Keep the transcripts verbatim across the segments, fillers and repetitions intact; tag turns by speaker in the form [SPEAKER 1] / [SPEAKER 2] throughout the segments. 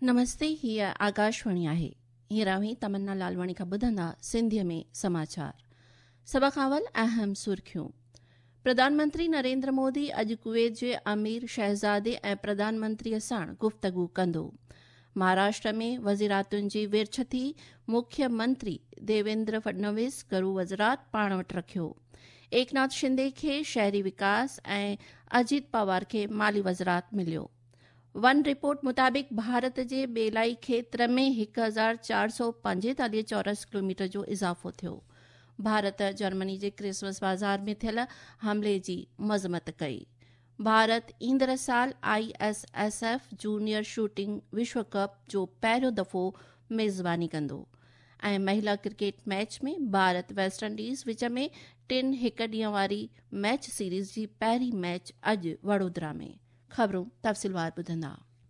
[SPEAKER 1] नमस्ते, हीअ आकाशवाणी आहे। हींअर आहीं तमन्ना लालवाणी खां ॿुधंदा सिंधीअ में समाचार। सभ खां अवल अहम सुर्खियूं। प्रधानमंत्री नरेंद्र मोदी अॼु कुवैत जे अमीर शहज़ादे ऐं प्रधानमंत्रीअ साण गुफ़्तगू कंदो। महाराष्ट्र में वज़ीरातुनि जी विरछ थी मुख्यमंत्री देवेंद्र फडणवीस घरू वज़रात पाण वटि रखियो। एकनाथ शिंदे खे शहरी विकास ऐं अजीत पवार खे माली वज़रात मिलियो। वन रिपोर्ट मुताबिक़ भारत जे बेलाई खेत्र में हिकु हज़ार चार सौ पंजेतालीह चौरस किलोमीटर जो इज़ाफ़ो थियो। भारत जर्मनी जे क्रिसमस बाज़ार में थियल हमले जी मज़म्मत कई। भारत ईंदड़ साल I S S F junior shooting विश्व कप जो पहिरियों दफ़ो मेज़बानी कंदो। ऐं महिला क्रिकेट मैच में भारत वेस्टइंडीज़ विच में टिन हिक ॾींहं वारी मैच सीरीज़ जी पहिरीं मैच अॼु वडोदरा में। ख़बरूं तफ़सीलवार ॿुधंदा।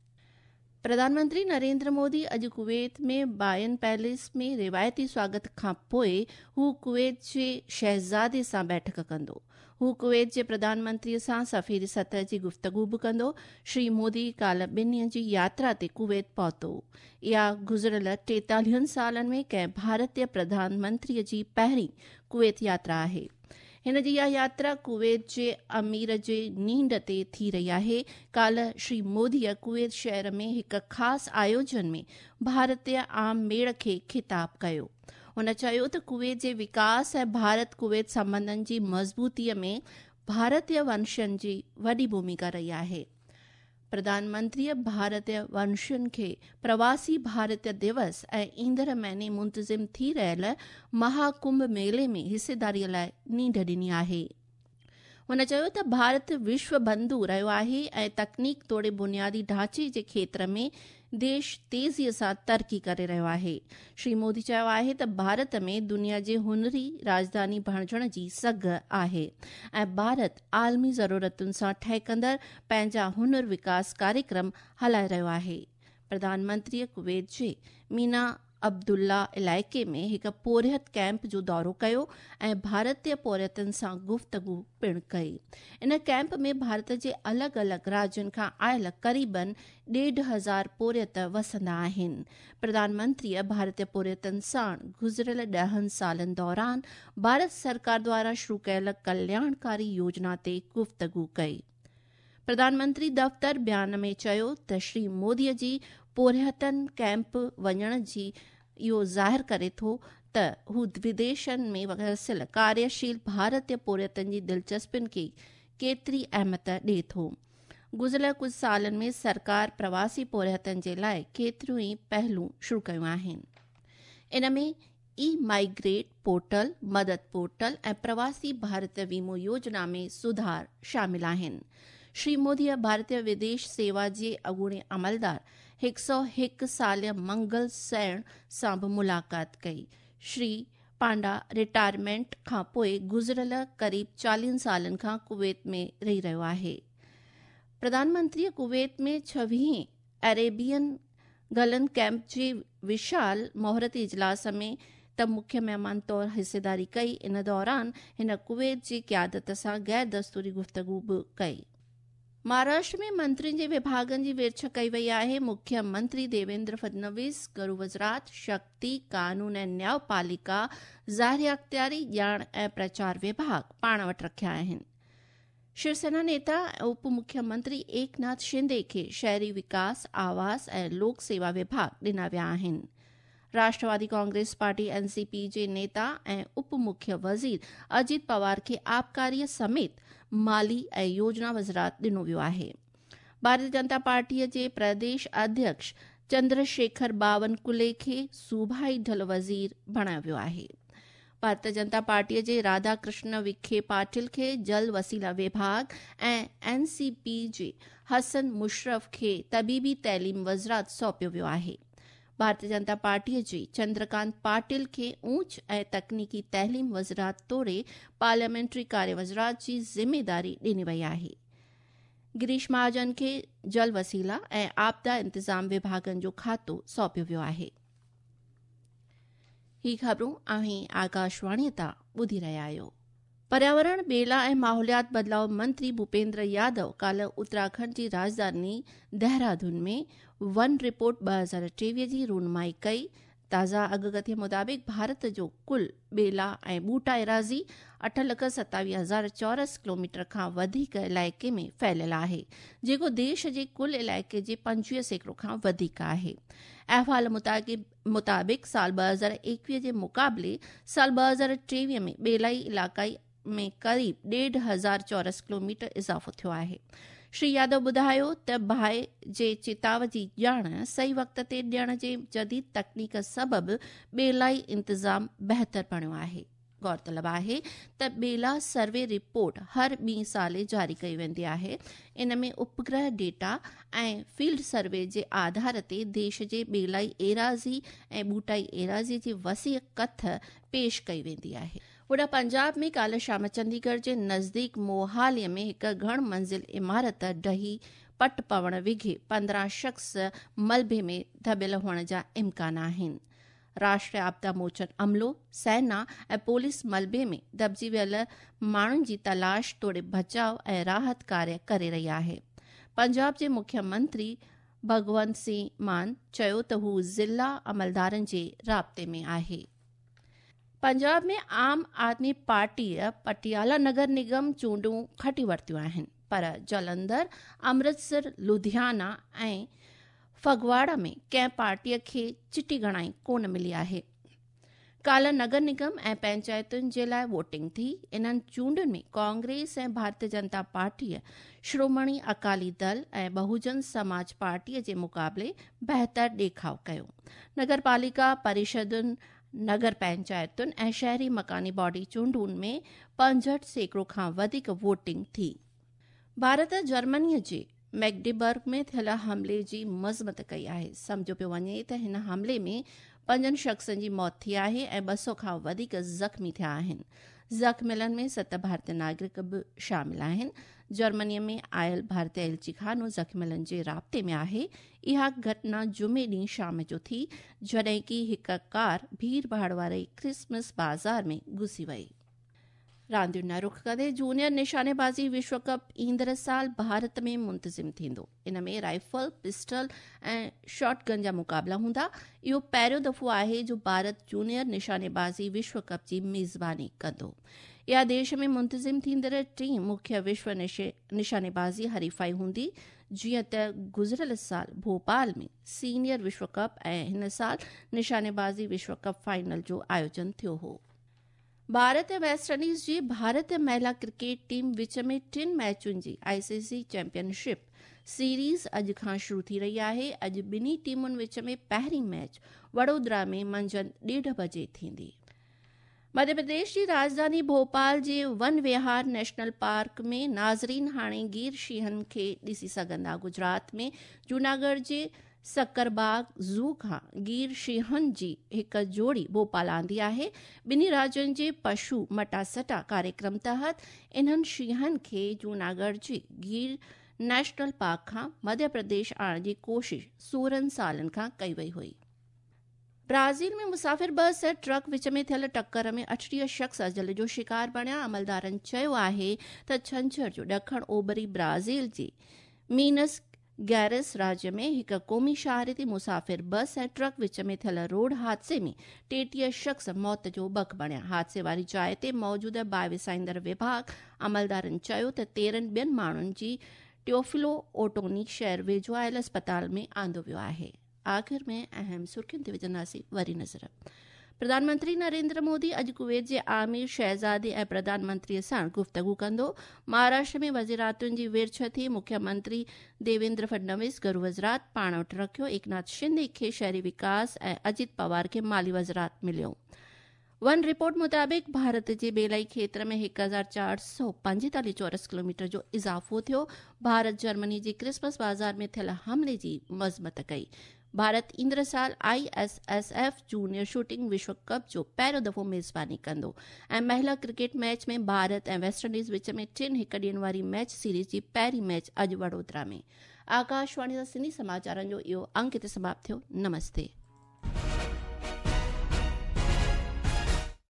[SPEAKER 1] प्रधानमंत्री नरेंद्र मोदी अॼु कुवैत में बायन पैलेस में रिवायती स्वागत खां पोइ हू कुवैत जे शहज़ादे सां बैठक कंदो। हू कुवैत जे प्रधानमंत्रीअ सां सफ़ीरी सतह जी गुफ़्तगू बि कंदो। श्री मोदी काल्ह ॿिनि ॾींहनि जी यात्रा ते कुवैत पहुतो। इहा गुज़िरियल टेतालीहनि सालनि में कंहिं भारतीय प्रधानमंत्रीअ जी पहिरीं कुवैत यात्रा आहे। हिन जी इहा यात्रा कुवैत जे अमीर जे नींड ते थी रही आहे। काल्ह श्री मोदीअ कुवैत शहर में हिकु ख़ासि आयोजन में भारतीय आम मेड़ खे ख़िताब कयो। हुन चयो त कुवैत जे विकास ऐं भारत कुवैत संबंधनि जी मज़बूतीअ में भारतीय वंशनि जी वॾी भूमिका रही आहे। प्रधानमंत्रीअ भारतीय वंशनि खे प्रवासी भारतीय दिवस ऐं ईंदड़ महीने मुंतज़िम थी रहियल महाकुंभ मेले में हिसेदारीअ लाइ नींढ ॾिनी आहे। हुन चयो त भारत विश्व बंधु रहियो आहे ऐं तकनीक तोड़े बुनियादी ढांचे जे खेत्र में देश तेज़ीअ सां तरक़ी करे रहियो आहे। श्री मोदी चयो आहे त भारत में दुनिया जे हुनरी राजधानी बणिजण जी सघ आहे ऐं भारत आलमी ज़रूरतुनि सां ठहिकंदड़ पंहिंजा हुनर विकास कार्यक्रम हलाए रहियो आहे। प्रधानमंत्रीअ कुवैत जे मीना अब्दुल्ला इलाइक़े में हिकु पोरियत कैंप जो दौरो कयो ऐं भारतीय पोरियतनि सां गुफ़्तगू पिणु कई। इन कैंप में भारत जे अलॻि अलॻि राज्यनि खां आयल क़रीबन ॾेढ हज़ार पोरियत वसंदा आहिनि। प्रधानमंत्रीअ भारतीय पोरियतनि साण गुज़िरियल ॾहनि सालनि दौरान भारत सरकार द्वारा शुरू कयल कल्याणकारी योजना ते गुफ़्तगू कई। प्रधानमंत्री दफ़्तर बयान में चयो त श्री मोदीअ जी पोरियतनि कैंप वञण जी इहो ज़ाहिर करे थो त हू विदेशनि में वसियल कार्यशील भारतीय पोरियतनि जी दिलचस्पियुनि खे केतिरी अहमियत ॾिए थो। गुज़िरियल कुझु सालनि में सरकार प्रवासी पोरियतनि जे लाइ केतिरियूं ई पहलू शुरू कयूं आहिनि। इन में ई माइग्रेट पोर्टल, मदद पोर्टल ऐं प्रवासी भारतीय वीमो योजना में सुधार शामिल आहिनि। श्री मोदीअ भारतीय विदेश सेवा जे अॻूणे अमलदार हिकु सौ हिकु साल मंगल सैण सां बि मुलाक़ात कई। श्री पांडा रिटायरमेंट खां पोइ गुज़िरियल क़रीब चालीहनि सालनि खां कुवैत में रही रहियो आहे। प्रधानमंत्रीअ कुवैत में छवीह अरेबियन गलन कैंप जे विशाल मोहरती इजलास में त मुख्य महिमान तौरु हिसेदारी कई। इन दौरान हिन कुवैत जी क़यादत सां गैर दस्तूरी गुफ़्तगू बि कई। महाराष्ट्र में मंत्रियुनि जे विभागनि जी विरछ कई वई आहे। मुख्यमंत्री देवेंद्र फडणवीस घरू वज़रात शक्ति, कानून ऐं न्यायपालिका, ज़ाहिरी अख़्तियारी, ॼाण ऐं प्रचार विभाग पाण वटि रखिया आहिनि। शिवसेना नेता ऐं उप मुख्यमंत्री एकनाथ शिंदे खे शहरी विकास, आवास ऐं लोक सेवा विभाग ॾिना विया आहिनि। राष्ट्रवादी Congress party N C P जे नेता ऐं उप मुख्य वज़ीर अजीत पवार खे आबकारीअ समेत माली ऐं योजना वज़रात ॾिनो वियो आहे। भारतीय जनता पार्टीअ जे प्रदेश अध्यक्ष चंद्रशेखर बावनकुले खे सूबाई ढल वज़ीर बणायो वियो आहे। भारतीय जनता पार्टीअ जे राधाकृष्ण विखे पाटिल खे जल वसीला विभाग ऐं एन सी पी जे हसन मुशर्रफ खे तबीबी तइलीम वज़रात सौंपियो वियो आहे। भारतीय जनता पार्टीअ जे चंद्रकांत पाटिल खे ऊच ऐं तकनीकी तइलीम वज़रात तोड़े पार्लियामेंट्री कार्य वज़रात जी ज़िम्मेदारी ॾिनी वई आहे। गिरीश महाजन खे जल वसीला ऐं आपदा इंतज़ाम विभागनि जो खातो सौंपियो वियो आहे। ही ख़बरूं आहीं आकाशवाणीअ तां ॿुधी रहिया आहियो। पर्यावरण, बेला ऐं माहौलियात बदिलाव मंत्री भूपेंद्र यादव काल्ह उत्तराखंड जी राजधानी देहरादून में वन रिपोर्ट ॿ हज़ार टेवीह जी रूनमाई कई। ताज़ा अॻकथीअ मुताबिक़ भारत जो कुल बेला ऐं ॿूटा एराज़ी अठ लख सतावीह हज़ार चौरस किलोमीटर खां वधीक इलाइक़े में फैलियल आहे, जेको देश जे कुल इलाइक़े जे पंजवीह सैकड़ो खां वधीक आहे। अहवाल मुताबिक़ साल ॿ हज़ार एकवीह जे मुक़ाबले साल ॿ हज़ार टेवीह में बेलाई इलाक़ाई में क़रीब ॾेढ हज़ार चौरस किलोमीटर इज़ाफ़ो थियो आहे। श्री यादव ॿुधायो त बाहि जे चिताव जी ॼाण सही वक़्त ते ॾियण जे जदीद तकनीक सबबि बेलाई इंतज़ाम बहितर बणियो आहे। गौरतलब आहे त बेला सर्वे रिपोर्ट हर ॿीं साले जारी कई वेंदी आहे। इन में उपग्रह डेटा ऐं फील्ड सर्वे जे आधार ते देश जे बेलाई एराज़ी ऐं ॿूटाई एराज़ी जी वसीअ कथ पेश कई वेंदी आहे। ओॾा पंजाब में काल्ह शाम चंडीगढ़ जे नज़दीक मोहालीअ में हिकु घण मंज़िल इमारत ढही पट पवण विघे पंद्रहं शख़्स मलबे में दबियल हुअण जा इम्कान आहिनि। राष्ट्रीय आपदा मोचन अमलो, सेना ऐं पुलिस मलबे में दबिजी वियल माण्हुनि जी तलाश तोड़े बचाव ऐं राहत कार्य करे रही आहे। पंजाब जे मुख्यमंत्री भगवंत सिंह मान चयो त हू ज़िला अमलदारनि जे राब्ते में आहे। पंजाब में आम आदमी पार्टीअ पटियाला नगर निगम चूंडूं खटी वरितियूं आहिनि, पर जलंधर, अमृतसर, लुधियाना ऐं फगवाड़ा में कंहिं पार्टीअ खे चिटी घणाई कोन मिली आहे। काल्ह नगर निगम ऐं पंचायतुनि जे लाइ वोटिंग थी। इन्हनि चूंडुनि में कांग्रेस ऐं भारतीय जनता पार्टीअ श्रोमणी अकाली दल ऐं बहुजन समाज पार्टीअ जे मुक़ाबले बहितर ॾेखाव कयो। नगरपालिका परिषदुनि, नगर पंचायतुनि ऐं शहरी मकानी बॉडी चूंडुनि में पंजहठि सैकड़ो खां वधीक वोटिंग थी। भारत जर्मनीअ जे मैग्डेबर्ग में थियल हमले जी मज़मत कई आहे। सम्झो पियो वञे त हिन हमले में पंजनि शख़्सनि जी मौत थी आहे ऐं ॿ सौ खां वधीक ज़ख़्मी थिया आहिनि। ज़ख़्मियलनि में सत भारतीय नागरिक बि शामिल आहिनि। जर्मनीअ में आयल भारतीय एलची खानो ज़ख़्मियलनि जे राब्ते में आहे। इहा घटना जुमे ॾींहुं शाम जो थी, जॾहिं की हिकु कार भीड़ भाड़ वारे क्रिसमस बाज़ार में घुसी वई। रांदियुनि न रुख कंदे जूनियर निशानेबाज़ी विश्व कप ईंदड़ साल भारत में मुंतज़िम थींदो। इन में राइफल, पिस्टल ऐं शॉटगन जा मुक़ाबला हूंदा। इहो पहिरियों दफ़ो आहे जो भारत जूनियर निशानेबाज़ी विश्व कप जी मेज़बानी कंदो। इहा देश में मुंतज़िम थींदड़ टीं मुख्य विश्व निशानेबाज़ी हरीफ़ाई हूंदी, जीअं त गुज़िरियल साल भोपाल में सीनियर विश्व कप ऐं हिन साल निशानेबाज़ी विश्व कप फाइनल जो आयोजन थियो हो। भारत ऐं वेस्टइंडीज़ जी भारतीय महिला क्रिकेट टीम विच में टिनि मैचुनि जी आईसीसी चैंपियनशिप सीरीज़ अॼु खां शुरू थी रही आहे। अॼु ॿिन्ही टीमुनि विच में पहिरीं मैच वडोदरा में मंझंदि ॾेढ बजे थींदी। मध्य प्रदेश की राजधानी भोपाल जे वन विहार नेशनल पार्क में नाज़रीन हाणे गिर शींहनि खे ॾिसी सघंदा। गुजरात में जूनागढ़ जे सक्करबाग ज़ू खां गिर शींहनि जी हिकु जोड़ी भोपाल आंदी आहे। ॿिन्ही राज्यनि जे पशु मटासटा कार्यक्रम तहत इन्हनि शींहनि खे जूनागढ़ जे गिर नेशनल पार्क खां मध्य प्रदेश आणण जी कोशिश सोरहं सालनि खां कई वई हुई। ब्राज़ील में मुसाफ़िर बस ऐं ट्रक विच में थियल टक्कर में अठटीह शख़्स अजल जो शिकार बणिया। अमलदारनि चयो आहे त छंछर जो ॾखण ओभरी ब्राज़ील जे मीनस गैरस राज्य में हिकु क़ौमी शहारती मुसाफ़िर बस ऐं ट्रक विच में थियल रोड हादसे में टेटीह शख़्स मौत जो बख बणिया। हादसे वारी जाइ ते मौजूद बाहि विसाईंदड़ विभाग अमलदारनि चयो त तेरहं ॿियनि माण्हुनि जी टियोफिलो ओटोनी शहर वेझो आयल अस्पताल में आंदो वियो आहे। आख़िर में अहम सुर्खियुनि ते विझंदासीं वरी नज़र। प्रधानमंत्री नरेंद्र मोदी अॼु कुवैत जे आमिर शहज़ादी ऐं प्रधानमंत्रीअ सां गुफ़्तगू कंदो। महाराष्ट्र में वज़ीरातुनि जी विरछ थी। मुख्यमंत्री देवेंद्र फडणवीस घरु वज़रात पाण वटि रखियो। एकनाथ शिंदे खे शहरी विकास ऐं अजित पवार खे माली वज़रात मिलियो। वन रिपोर्ट मुताबिक़ भारत जे बेलाई खेत्र में हिकु हज़ार चारि सौ पंजेतालीह चौरस किलोमीटर जो इज़ाफ़ो थियो। भारत जर्मनी जी क्रिसमस बाज़ार में थियल हमले जी मज़मत कई। भारत ईंदड़ साल I S S F junior shooting विश्व कप जो पहिरियों दफ़ो मेज़बानी कंदो ऐं महिला क्रिकेट मैच में भारत ऐं वेस्टइंडीज़ विच में टिनि हिकु ॾींहं वारी मैच सीरीज़ जी पहिरीं मैच अॼु वडोदरा में। आकाशवाणी जा सिंधी समाचारनि जो इहो अंक हिते समाप्त थियो। नमस्ते।